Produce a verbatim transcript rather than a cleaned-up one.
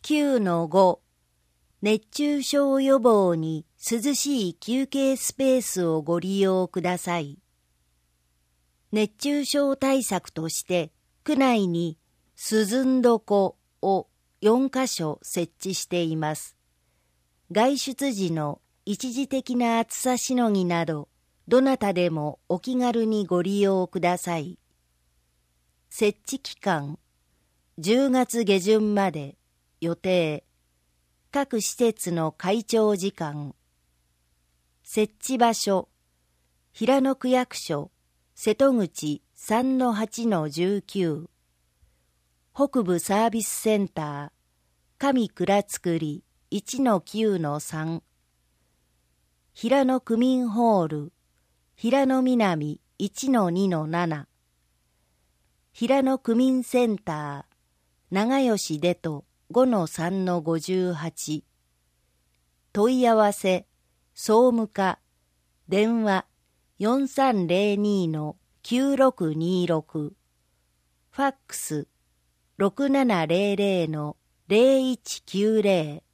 きゅうのご 熱中症予防に涼しい休憩スペースをご利用ください。熱中症対策として区内に涼んどこをよんかしょ設置しています。外出時の一時的な暑さしのぎなど、どなたでもお気軽にご利用ください。設置期間、じゅうがつげじゅんまで予定。各施設の開庁時間。設置場所、平野区役所、瀬戸口 さんのはちのじゅうきゅう。北部サービスセンター、上倉造り いちのきゅうのさん。平野区民ホール、平野南 いちのにのなな。平野区民センター、長吉出と ごのさんのごじゅうはち。問い合わせ、総務課、電話 よんさんぜろにのきゅうろくにろく。ファックス ろくななぜろぜろのぜろいちきゅうぜろ。